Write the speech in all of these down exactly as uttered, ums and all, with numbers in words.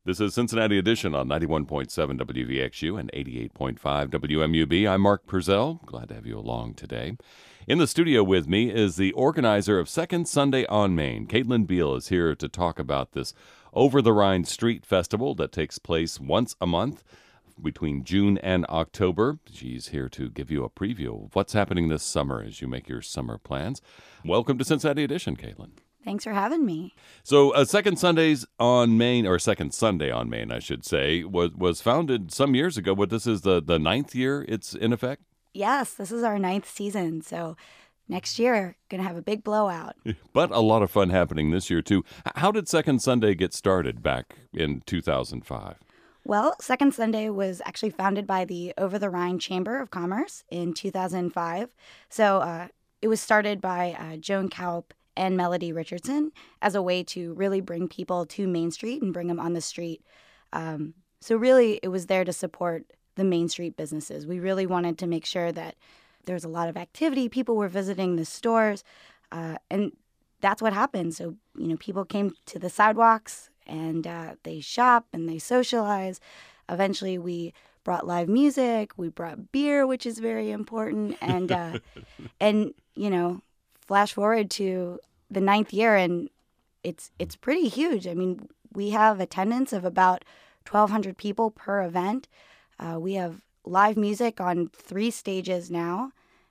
This is Cincinnati Edition on ninety-one point seven W V X U and eighty-eight point five W M U B. I'm Mark Purcell. Glad to have you along today. In the studio with me is the organizer of Second Sunday on Main. Caitlin Beal is here to talk about this Over the Rhine Street Festival that takes place once a month between June and October. She's here to give you a preview of what's happening this summer as you make your summer plans. Welcome to Cincinnati Edition, Caitlin. Thanks for having me. So, uh, Second Sundays on Main, or Second Sunday on Main, I should say, was was founded some years ago, but this is the, the ninth year it's in effect? Yes, this is our ninth season, so next year, going to have a big blowout. But a lot of fun happening this year, too. How did Second Sunday get started back in two thousand five? Well, Second Sunday was actually founded by the Over the Rhine Chamber of Commerce in two thousand five. So uh, it was started by uh, Joan Kaup and Melody Richardson as a way to really bring people to Main Street and bring them on the street. Um, so really, it was there to support the Main Street businesses. We really wanted to make sure that there was a lot of activity. People were visiting the stores, uh, and that's what happened. So, you know, people came to the sidewalks, and uh, they shop and they socialize. Eventually, we brought live music. We brought beer, which is very important. And, uh, and you know, flash forward to the ninth year, and it's it's pretty huge. I mean, we have attendance of about twelve hundred people per event. Uh, we have live music on three stages now,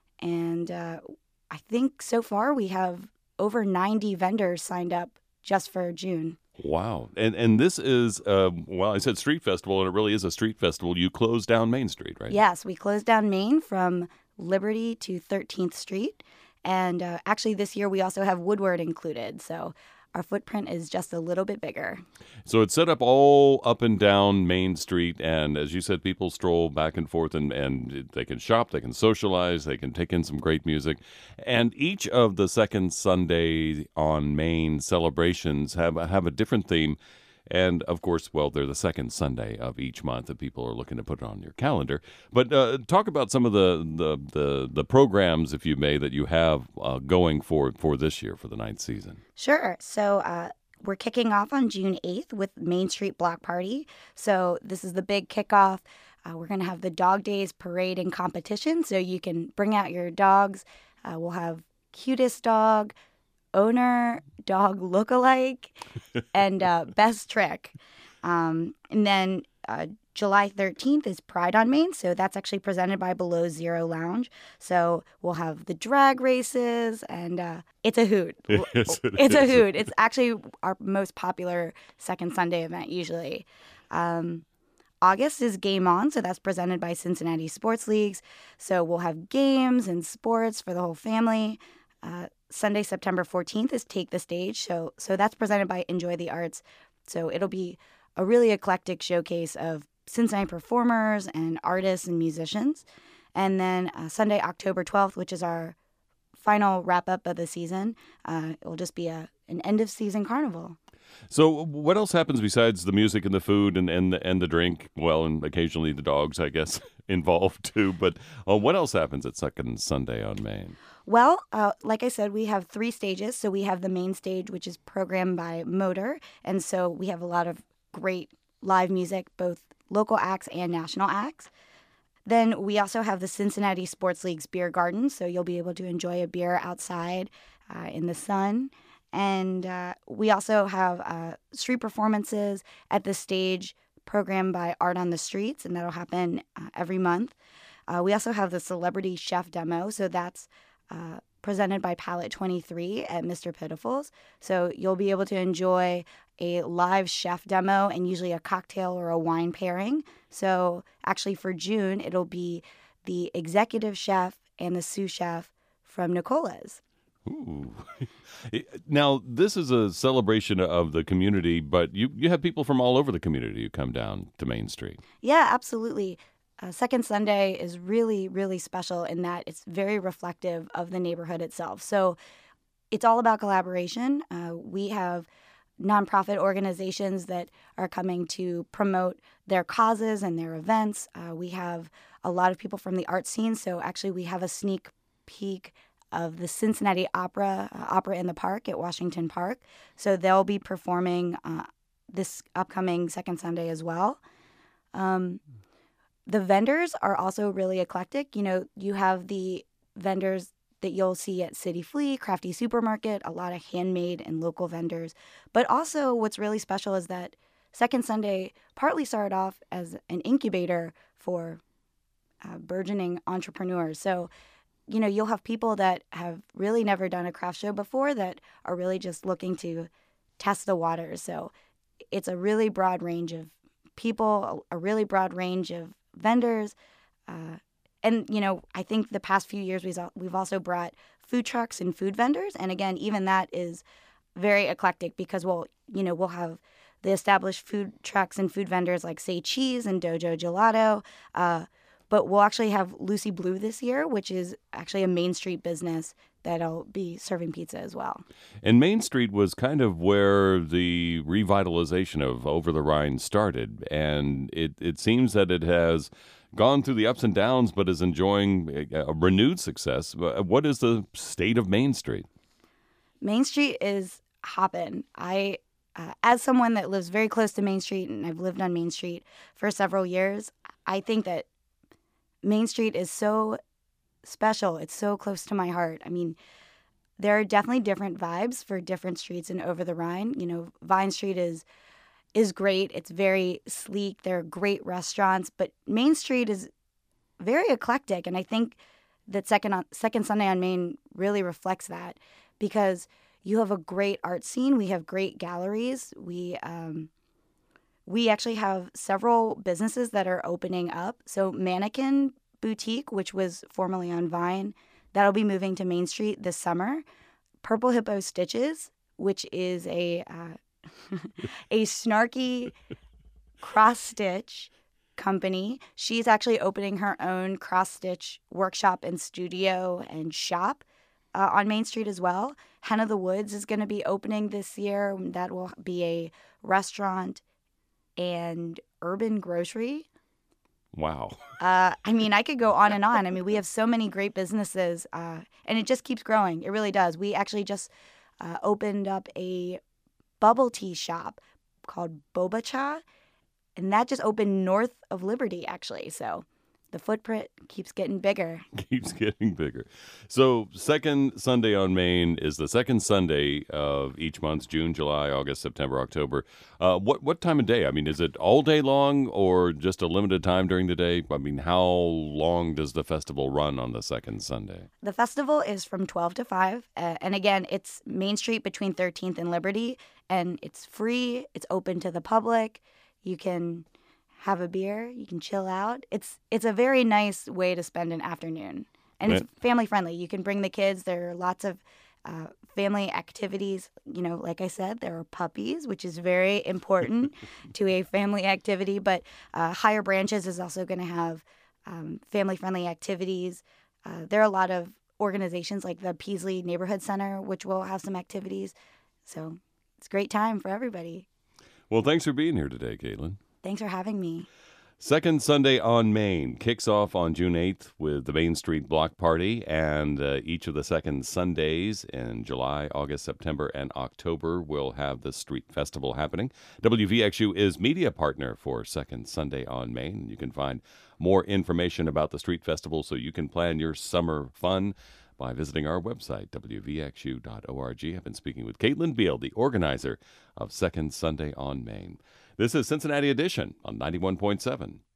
and uh, I think so far we have over ninety vendors signed up just for June. Wow. And and this is, uh, well, I said street festival, and it really is a street festival. You close down Main Street, right? Yes, we closed down Main from Liberty to thirteenth Street. And uh, actually this year we also have Woodward included. So our footprint is just a little bit bigger. So it's set up all up and down Main Street. And as you said, people stroll back and forth, and, and they can shop, they can socialize, they can take in some great music. And each of the Second Sunday on Main celebrations have, have a different theme. And, of course, well, they're the second Sunday of each month that people are looking to put it on your calendar. But uh, talk about some of the, the, the, the programs, if you may, that you have uh, going for, for this year, for the ninth season. Sure. So uh, we're kicking off on June eighth with Main Street Block Party. So this is the big kickoff. Uh, we're going to have the Dog Days Parade and competition, so you can bring out your dogs. Uh, we'll have cutest dog, owner, dog lookalike, and uh, best trick. Um, and then uh, July thirteenth is Pride on Main, so that's actually presented by Below Zero Lounge. So we'll have the drag races, and uh, it's a hoot. Yes, it it's is. a hoot. It's actually our most popular Second Sunday event usually. Um, August is Game On, so that's presented by Cincinnati Sports Leagues. So we'll have games and sports for the whole family. Uh, Sunday, September fourteenth is Take the Stage. So so that's presented by Enjoy the Arts. So it'll be a really eclectic showcase of Cincinnati performers and artists and musicians. And then uh, Sunday, October twelfth, which is our final wrap-up of the season, uh, it will just be a an end-of-season carnival. So what else happens besides the music and the food and, and, the, and the drink? Well, and occasionally the dogs, I guess, involved too. But uh, what else happens at Second Sunday on Main? Well, uh, like I said, we have three stages. So we have the main stage, which is programmed by Motor. And so we have a lot of great live music, both local acts and national acts. Then we also have the Cincinnati Sports League's Beer Garden. So you'll be able to enjoy a beer outside uh, in the sun. And uh, we also have uh, street performances at the stage programmed by Art on the Streets, and that'll happen uh, every month. Uh, we also have the Celebrity Chef Demo. So that's Uh, presented by Palette twenty-three at Mister Pitiful's. So you'll be able to enjoy a live chef demo and usually a cocktail or a wine pairing. So actually for June, it'll be the executive chef and the sous chef from Nicola's. Ooh. Now, this is a celebration of the community, but you, you have people from all over the community who come down to Main Street. Yeah, absolutely. Uh, Second Sunday is really, really special in that it's very reflective of the neighborhood itself. So it's all about collaboration. Uh, we have nonprofit organizations that are coming to promote their causes and their events. Uh, we have a lot of people from the art scene. So actually we have a sneak peek of the Cincinnati Opera, uh, Opera in the Park at Washington Park. So they'll be performing uh, this upcoming second Sunday as well. Um, the vendors are also really eclectic. You know, you have the vendors that you'll see at City Flea, Crafty Supermarket, a lot of handmade and local vendors. But also what's really special is that Second Sunday partly started off as an incubator for uh, burgeoning entrepreneurs. So, you know, you'll have people that have really never done a craft show before that are really just looking to test the waters. So it's a really broad range of people, a really broad range of vendors. Uh, and, you know, I think the past few years we've we've also brought food trucks and food vendors. And again, even that is very eclectic because we'll, you know, we'll have the established food trucks and food vendors like Say Cheese and Dojo Gelato. Uh, but we'll actually have Lucy Blue this year, which is actually a Main Street business that'll be serving pizza as well. And Main Street was kind of where the revitalization of Over the Rhine started. And it, it seems that it has gone through the ups and downs, but is enjoying a, a renewed success. What is the state of Main Street? Main Street is hopping. I, uh, as someone that lives very close to Main Street, and I've lived on Main Street for several years, I think that Main Street is so special. It's so close to my heart. I mean, there are definitely different vibes for different streets in Over the Rhine. You know, Vine Street is is great. It's very sleek. There are great restaurants, but Main Street is very eclectic, and I think that Second on, Second Sunday on Main really reflects that because you have a great art scene. We have great galleries. We um, we actually have several businesses that are opening up. So Mannequin Boutique, which was formerly on Vine, that'll be moving to Main Street this summer. Purple Hippo Stitches, which is a uh, a snarky cross stitch company. She's actually opening her own cross stitch workshop and studio and shop uh, on Main Street as well. Hen of the Woods is going to be opening this year. That will be a restaurant and urban grocery. Wow. uh, I mean, I could go on and on. I mean, we have so many great businesses, uh, and it just keeps growing. It really does. We actually just uh, opened up a bubble tea shop called Boba Cha, and that just opened north of Liberty, actually. So the footprint keeps getting bigger. Keeps getting bigger. So second Sunday on Main is the second Sunday of each month, June, July, August, September, October. Uh, what what time of day? I mean, is it all day long or just a limited time during the day? I mean, how long does the festival run on the second Sunday? The festival is from twelve to five. Uh, and again, it's Main Street between thirteenth and Liberty. And it's free. It's open to the public. You can have a beer, you can chill out. It's it's a very nice way to spend an afternoon. And it's family friendly. You can bring the kids. There are lots of uh, family activities. You know, like I said, there are puppies, which is very important to a family activity. But uh, Higher Branches is also going to have um, family friendly activities. Uh, there are a lot of organizations like the Peasley Neighborhood Center, which will have some activities. So it's a great time for everybody. Well, thanks for being here today, Caitlin. Thanks for having me. Second Sunday on Main kicks off on June eighth with the Main Street Block Party, and uh, each of the second Sundays in July, August, September, and October will have the street festival happening. W V X U is media partner for Second Sunday on Main. You can find more information about the street festival so you can plan your summer fun by visiting our website, w v x u dot org. I've been speaking with Caitlin Beal, the organizer of Second Sunday on Main. This is Cincinnati Edition on ninety-one point seven.